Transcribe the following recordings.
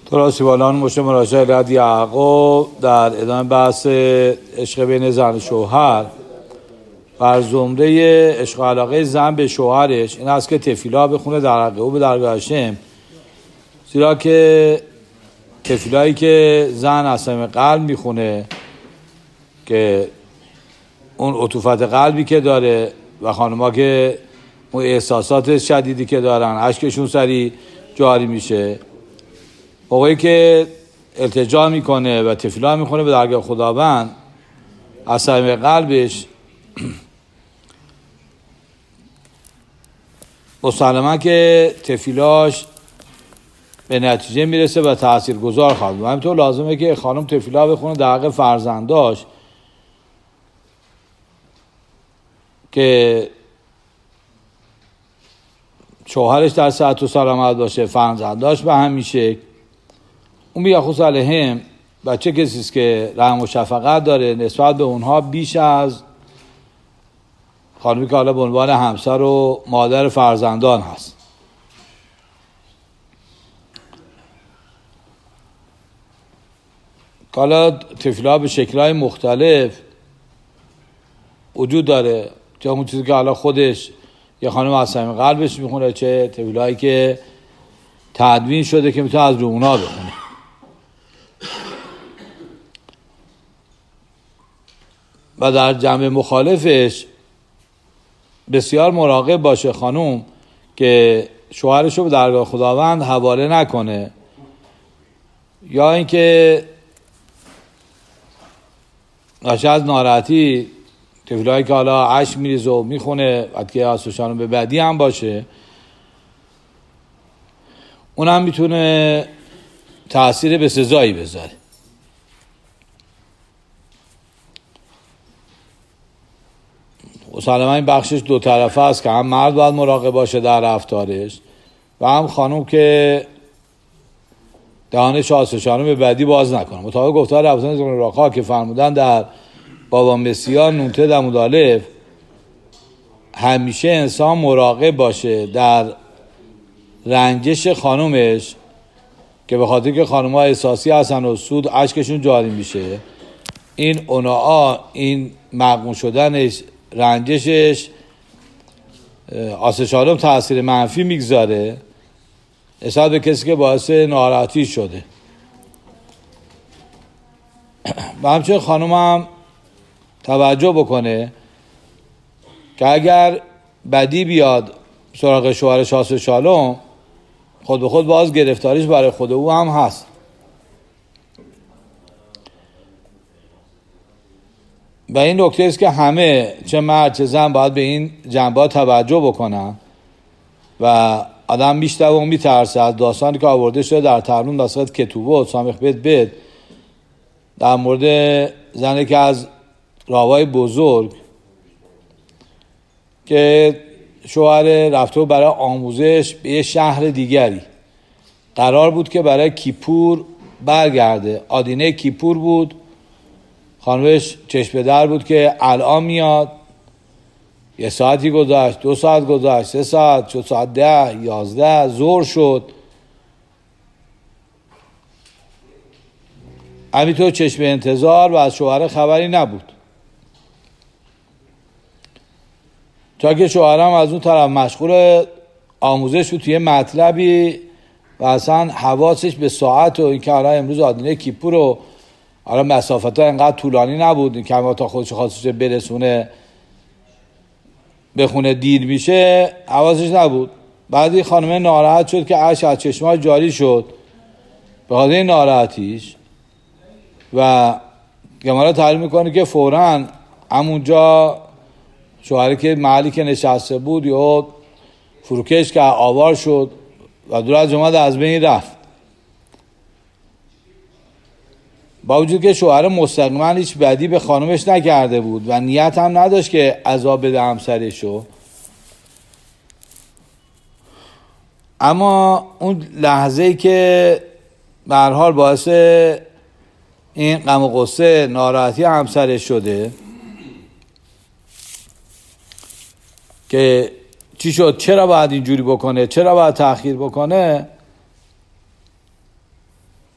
تراسیبالان مشت مراجعه علت یعقوب در ادامه بحث عشق بین زن و شوهر بر زمره عشق و علاقه زن به شوهرش این است که تفیلا بخونه در حقه او به درگاه هشم، زیرا که تفیلایی که زن از صمیم قلب میخونه که اون عطوفت قلبی که داره و خانم‌ها که اون احساسات شدیدی که دارن اشکشون سری جاری میشه، موقعی که التجا میکنه و تفیلا میخونه به درگاه خداوند از صمیم قلبش، مسلما که تفیلاش به نتیجه میرسه و تاثیرگذار خواهد بود. همینطور لازمه که خانم تفیلا بخونه در حق فرزنداش که شوهرش در صحت و سلامت باشه، فرزنداش به همیشه. اون بیاخص علیهم بچه کسیست که رحم و شفقت داره نسبت به اونها بیش از خانمی که حالا به عنوان همسر و مادر فرزندان هست. حالا تفیلا به شکل‌های مختلف وجود داره، چه اون چیزی که حالا خودش یه خانم از صمیم قلبش میخونه، چه تفیلایی که تدوین شده که میتونه از رو اونا بخونه. و در جنب مخالفش بسیار مراقب باشه خانم که شوهرش رو به درگاه خداوند حواله نکنه، یا اینکه ناشی از ناراحتی تفیلایی که حالا عشق میریزه و میخونه وقتی که آسوشانو به بدی هم باشه، اونم میتونه تأثیر به سزایی بذاره. مسلما این بخشش دو طرفه است که هم مرد باید مراقب باشه در رفتارش و هم خانم که دهانش آسوشانو به بدی باز نکنه. مطابق گفتار ابوسعید زغراقی که فرمودن در بابا مسیار نونته دمود الف، همیشه انسان مراقب باشه در رنجش خانومش که به خاطر که خانم‌ها احساسی هستن و سود اشکشون جاری میشه، این اونها این مغموم شدنش، رنجشش آسشالم تأثیر منفی میگذاره نسبت به کسی که باعث ناراحتی شده. و همچنین خانم هم توجه بکنه که اگر بدی بیاد سراغ شوهرش آسشالم، خود به خود باز گرفتاریش برای خود او هم هست. و این نکته است که همه چه مرد چه زن باید به این جنبه توجه بکنن و آدم میشته و میترسه از داستانی که آورده شده در ترنم دستگاه کتوبه سامخ بید در مورد زنی که از راوای بزرگ که شوهر رفته برای آموزش به یه شهر دیگری، قرار بود که برای کیپور برگرده، آدینه کیپور بود، خانمش چشم در بود که الان میاد. یه ساعتی گذشت، 2 ساعت گذشت، 3 ساعت شد، ساعت 10 11 ظهر شد، همینطور چشم انتظار و از شوهر خبری نبود. تا که شوهرم از اون طرف مشغول آموزش بود توی مطلبی و اصلا حواسش به ساعت و این که حالا امروز آدینه کیپور رو حالا مسافت ها اینقدر طولانی نبود، این که تا خودش خواستش برسونه بخونه دیر میشه، حواسش نبود. بعدی خانمه ناراحت شد که اشک از چشمها جاری شد به خاطر ناراحتیش و گمارا تعلیم میکنه که فوراً همونجا شوهری که محلی که نشسته بود یا فروکش که آوار شد و دور از جماعت از بین رفت. با وجود که شوهر مستقیما هیچ بدی به خانمش نکرده بود و نیت هم نداشت که عذاب بده همسرشو، اما اون لحظه‌ای که به هر حال باعث این غم و غصه ناراحتی همسرش شده که چی شد، چرا باید اینجوری بکنه، چرا باید تأخیر بکنه،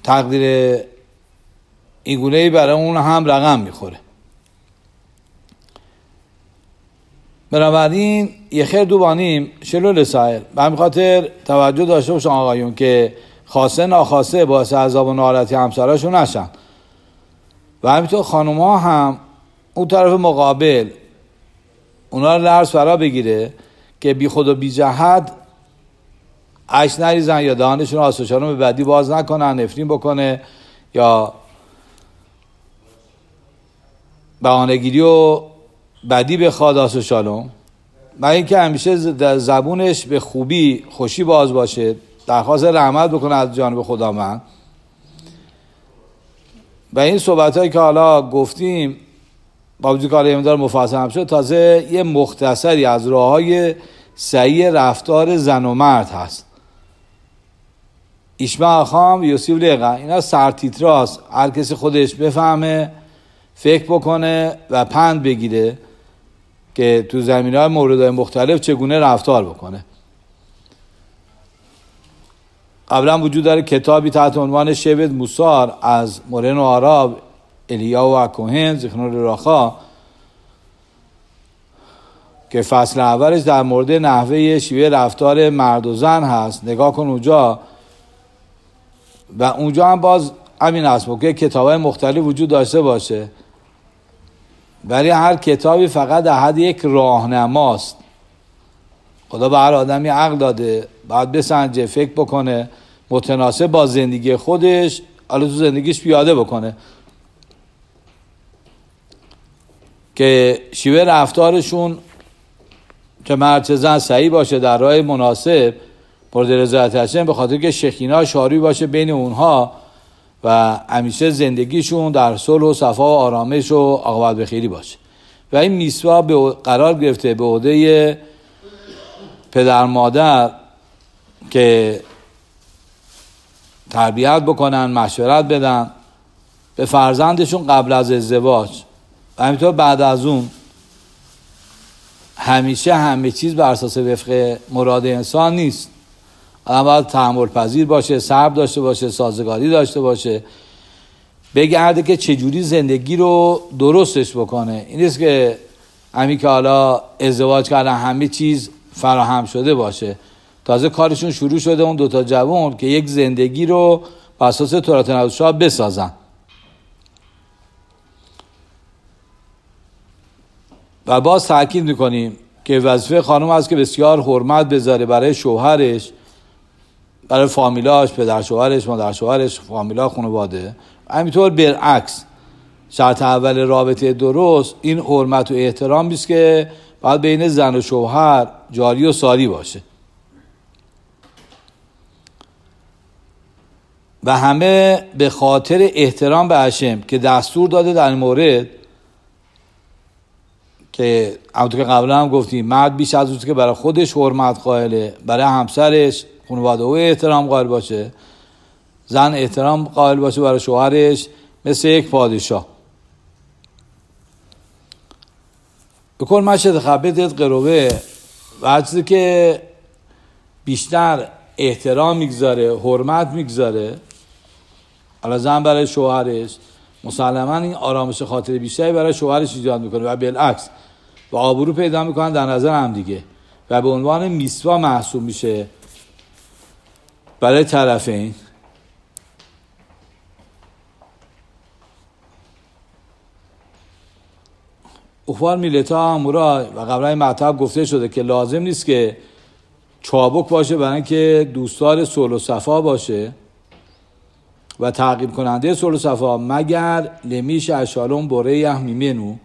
تقدیر این گونه‌ای برای اون هم رقم میخوره. بنابراین یه خیر دوبانیم شلو لسائل. به همین خاطر توجه داشته باشن آقایون که خاصه ناخواسته باعث عذاب و ناراحتی همسراشون نشن و همینطور خانوما هم اون طرف مقابل اونا رو لرز فرا بگیره که بی خود و بی جهت عشق نریزن یا دهانشون آسوشانو به بدی باز نکنن، نفرین بکنه یا بهانه‌گیری و بدی بخواد آسوشالوم. و اینکه همیشه زبونش به خوبی خوشی باز باشه، درخواست رحمت بکنه از جانب خداوند. و این صحبت‌هایی که حالا گفتیم با وجود که حالا یه مقدار مفصل هم شد، تازه یه مختصری از راه‌های صحیح رفتار زن و مرد هست. ایشما خام یوسیف لقا اینا سرتیتراست، هر کسی خودش بفهمه، فکر بکنه و پند بگیره که تو زمینه‌های موردهای مختلف چگونه رفتار بکنه. قبلا وجود داره کتابی تحت عنوان شبد موسار از مورن و آراب الیا و کوهن زیخنور راخا که فصل اولش در مورد نحوه شیوه رفتار مرد و زن هست. نگاه کن اونجا و اونجا هم باز همین هست که کتابای مختلف وجود داشته باشه ولی هر کتابی فقط در حد یک راهنماست. خدا به هر آدمی عقل داده، باید بسنجه، فکر بکنه، متناسب با زندگی خودش حالا تو زندگیش پیاده بکنه که شیوه رفتارشون که مرد چه زن صحیح باشه، در راه مناسب مورد رضایت هستن، به خاطر که شکینا شاری باشه بین اونها و همیشه زندگیشون در صلح و صفا و آرامش و عاقبت بخیری باشه. و این میسوا قرار گرفته به عهده پدر مادر که تربیت بکنن، مشورت بدن به فرزندشون قبل از ازدواج و همینطور بعد از اون. همیشه همه چیز بر اساس وفق مراد انسان نیست. آدم باید تحمل پذیر باشه، صبر داشته باشه، سازگاری داشته باشه، بگرده که چجوری زندگی رو درستش بکنه. این نیست که همین که حالا ازدواج کردن همه چیز فراهم شده باشه. تازه کارشون شروع شده اون دوتا جوان که یک زندگی رو بر اساس تورات نوشته بسازن. و باز تاکید میکنیم که وظیفه خانم هست که بسیار حرمت بذاره برای شوهرش، برای فامیلاش، پدر شوهرش، مادر شوهرش، فامیلا، خانواده. همینطور برعکس شرط اول رابطه درست این حرمت و احترامی است که باید بین زن و شوهر جاری و ساری باشه و همه به خاطر احترام به هشم که دستور داده در این مورد که همونطور که قبلا هم گفتیم مرد بیش از اون که برای خودش حرمت قائله، برای همسرش خانواده او احترام قائل باشه، زن احترام قائل باشه برای شوهرش مثل یک پادشاه. بکن مشهد خبتت قروبه و هر چیزی که بیشتر احترام میگذاره، حرمت میگذاره، حالا زن برای شوهرش مسلما این آرامش خاطر بیشتری برای شوهرش ایجاد میکنه و بالعکس و آبرو پیدا میکنن در نظر هم دیگه و به عنوان میسوا محسوب میشه برای طرفین. اخوار میلتا امورا و قبلا این مطلب گفته شده که لازم نیست که چابک باشه برای اینکه دوستدار صلح و صفا باشه و تعقیب کننده صلح و صفا مگر لمیش اشالون بره یحمیمنو،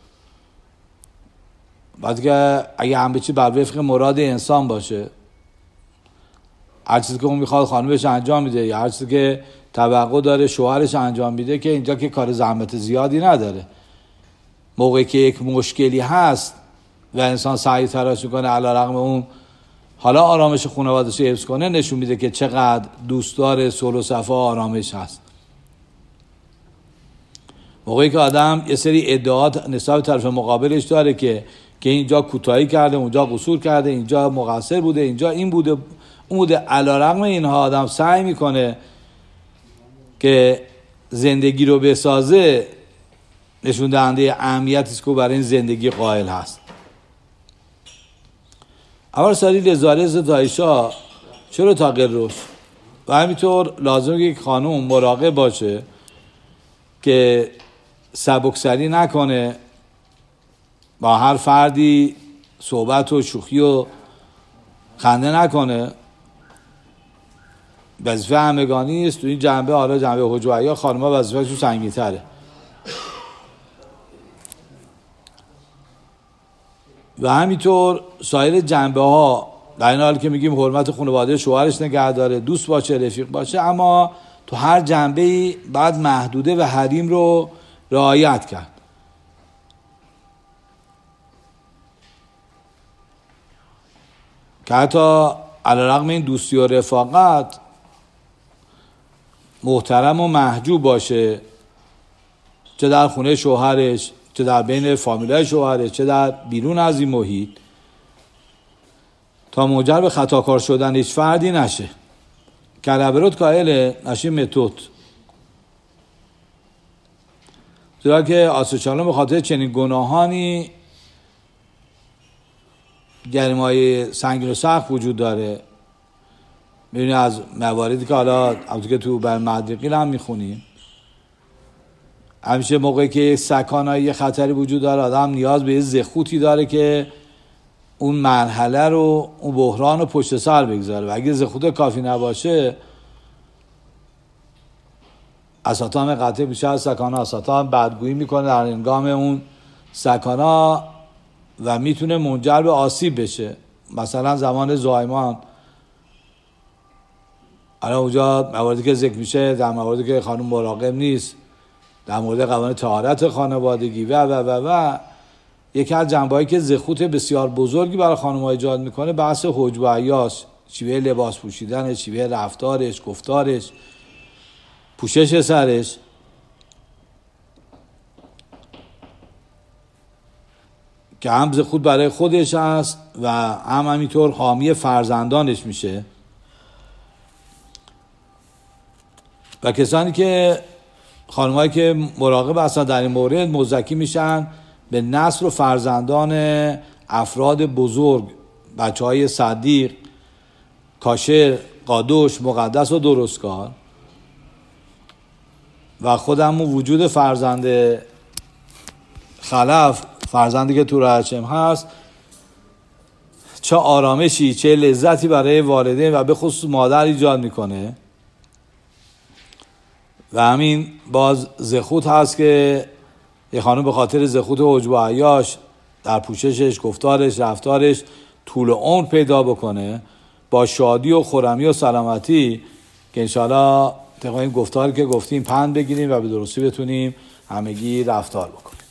بعد که اگه همه چی بر وفق مراد انسان باشه، هر چیزی که اون میخواد خانمش انجام میده یا هر چیزی که توقع داره شوهرش انجام میده، که اینجا که کار زحمت زیادی نداره. موقعی که یک مشکلی هست و انسان سعی تلاش میکنه علیرغم اون حالا آرامش خانواده‌اش رو حفظ کنه، نشون میده که چقدر دوستدار صلح و صفا آرامش هست. موقعی که آدم یه سری ادعاات نسبت به طرف مقابلش داره که اینجا کوتاهی کرده، اونجا قصور کرده، اینجا مقصر بوده، اینجا این بوده اون بوده، علیرغم اینها آدم سعی میکنه که زندگی رو بسازه نشون دهنده اهمیتی است که برای این زندگی قائل هست. اول سالی لزاره ستایشا چرا تغییر روش و همینطور لازمه که یک خانوم مراقب باشه که سبکسری نکنه، با هر فردی صحبت و شوخی و خنده نکنه. وظیفه همگانی است تو این جنبه. حالا جنبه حجوعیا خانم‌ها وظیفه‌شون سنگین‌تره و همینطور سایر جنبه ها. در این حال که میگیم حرمت خانواده شوهرش نگه داره، دوست باشه، رفیق باشه، اما تو هر جنبه‌ای باید محدوده و حریم رو رعایت کرد. که حتی علیرغم این دوستی و رفاقت محترم و محجوب باشه، چه در خونه شوهرش، چه در بین فامیلای شوهرش، چه در بیرون از این محیط، تا منجر به خطاکار شدن هیچ فردی نشه. کلبرات قائل نشه متد، زیرا که آسوچالان به خاطر چنین گناهانی گریمای سنگین و سخت وجود داره. می‌بینی از مواردی که حالا البته که تو بر مدرقی هم میخونیم، همیشه موقعی که سکانایی یه خطری وجود داره آدم نیاز به یه زخوتی داره که اون مرحله رو، اون بحران رو پشت سر بگذاره و اگه زخوت کافی نباشه اساتان قطع میشه از سکانا، اساتان بدگویی میکنه در انگام اون سکانا و میتونه منجر به آسیب بشه. مثلا زمان زایمان الان اونجا مواردی که ذکر میشه در مواردی که خانم مراقب نیست، در مورد قوانین طهارت خانوادگی و یکی از جنبه‌هایی که زخوت بسیار بزرگی برای خانم‌ها ایجاد میکنه بحث حجب و عیاس، شیوه لباس پوشیدنش، شیوه رفتارش، گفتارش، پوشش سرش. که هم زخوت برای خودش هست و هم همینطور حامی فرزندانش میشه. و کسانی که خانم‌هایی که مراقب هستن در این مورد مزکی میشن به نسل و فرزندان افراد بزرگ، بچه‌های صدیق، کاشر، قادوش، مقدس و درستکار. و خودمون وجود فرزند خلف، فرزندی که تو رحم هست، چه آرامشی، چه لذتی برای والدین و به خصوص مادر ایجاد میکنه. و همین باز زخوت هست که یه خانم به خاطر زخوت حجب و عیاش در پوششش، گفتارش، رفتارش طول عمر پیدا بکنه با شادی و خرمی و سلامتی، که انشاءالله طبق این گفتاری که گفتیم پند بگیریم و به درستی بتونیم همگی رفتار بکنیم.